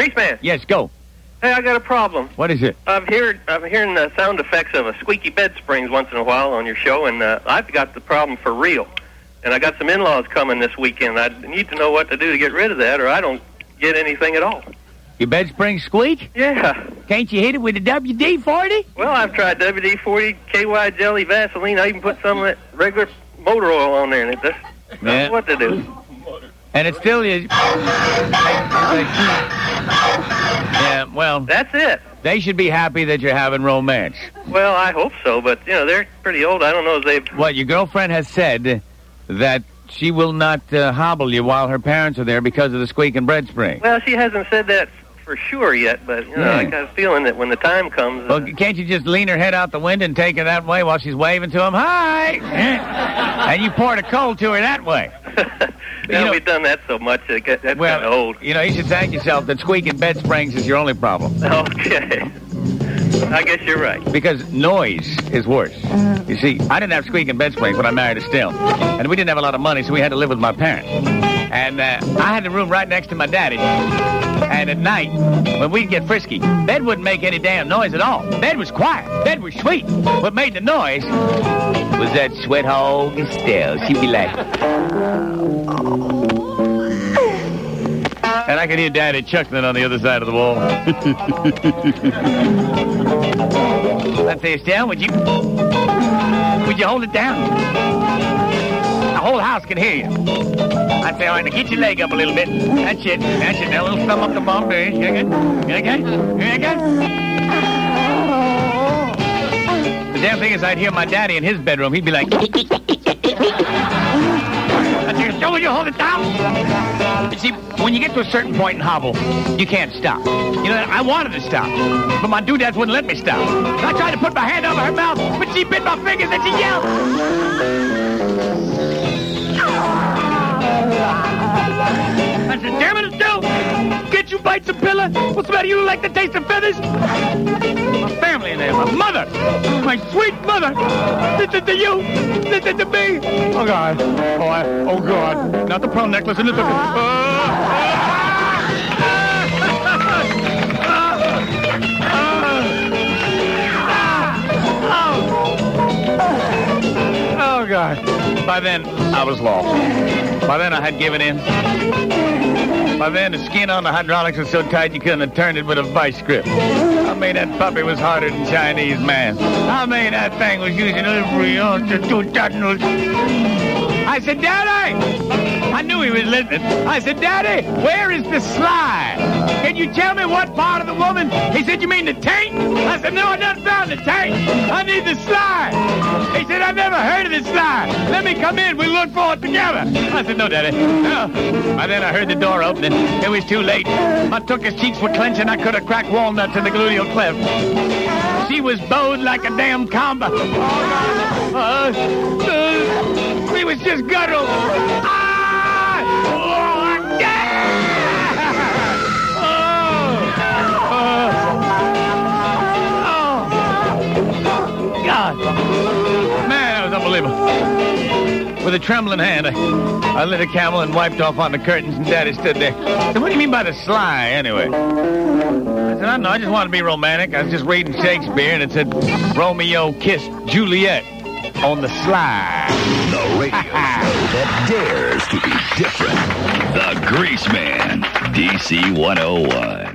Grease Man. Yes, go. Hey, I got a problem. What is it? I'm hearing the sound effects of a squeaky bed springs once in a while on your show, and I've got the problem for real. And I got some in-laws coming this weekend. I need to know what to do to get rid of that, or I don't get anything at all. Your bed springs squeak? Yeah. Can't you hit it with a WD-40? Well, I've tried WD-40, KY Jelly, Vaseline. I even put some of that regular motor oil on there, and it just doesn't know what to do. And it still is. Yeah, well. That's it. They should be happy that you're having romance. Well, I hope so, but, they're pretty old. I don't know if they've... What, your girlfriend has said that she will not hobble you while her parents are there because of the squeaking bread spring. Well, she hasn't said that for sure yet, but, I got a feeling that when the time comes... Well, can't you just lean her head out the window and take her that way while she's waving to them? Hi! And you poured a cold to her that way. We've done that so much, that's kind of old. You should thank yourself that squeaking bed springs is your only problem. Okay. I guess you're right. Because noise is worse. You see, I didn't have squeaking bed springs when I married Estelle. And we didn't have a lot of money, so we had to live with my parents. And I had the room right next to my daddy. And at night, when we'd get frisky, bed wouldn't make any damn noise at all. Bed was quiet. Bed was sweet. What made the noise was that sweat hog Estelle. She'd be like... And I could hear Daddy chuckling on the other side of the wall. I'd say, Estelle, would you hold it down? The whole house can hear you. I'd say, all right, now get your leg up a little bit. That's it. Now a little thumb up the bum. There. Okay? The damn thing is, I'd hear my daddy in his bedroom. He'd be like... Don't you hold it down? You see, when you get to a certain point in hobble, you can't stop. I wanted to stop, but my doodads wouldn't let me stop. I tried to put my hand over her mouth, but she bit my fingers and she yelled. I said, damn it, Estelle! Can't you bite some pillow? What's the matter? You like the taste of feathers? My family in there, my mother, my sweet mother. Listen to you, listen to me. Oh, God. Oh, God. Not the pearl necklace and the... Oh, God. By then, I was lost. By then, I had given in. By then, the skin on the hydraulics was so tight you couldn't have turned it with a vice grip. I mean, that puppy was harder than Chinese man. I mean, that thing was using every ounce of two tunnels. I said, Daddy! I knew he was listening. I said, Daddy, where is the slide? Can you tell me what part of the woman? He said, you mean the taint? I said, no, I done found the taint. I need the slide. He said, I've never heard of this slide. Let me come in. We'll look for it together. I said, no, Daddy. No. By then I heard the door opening. It was too late. My tucker's cheeks were clenching. I could have cracked walnuts in the gluteal cleft. She was bowed like a damn combo. He was just guttural. God. Man, that was unbelievable. With a trembling hand, I lit a camel and wiped off on the curtains, and Daddy stood there. I said, what do you mean by the sly, anyway? I said, I don't know, I just wanted to be romantic. I was just reading Shakespeare, and it said, Romeo kissed Juliet on the sly. The radio show that dares to be different. The Grease Man, DC 101.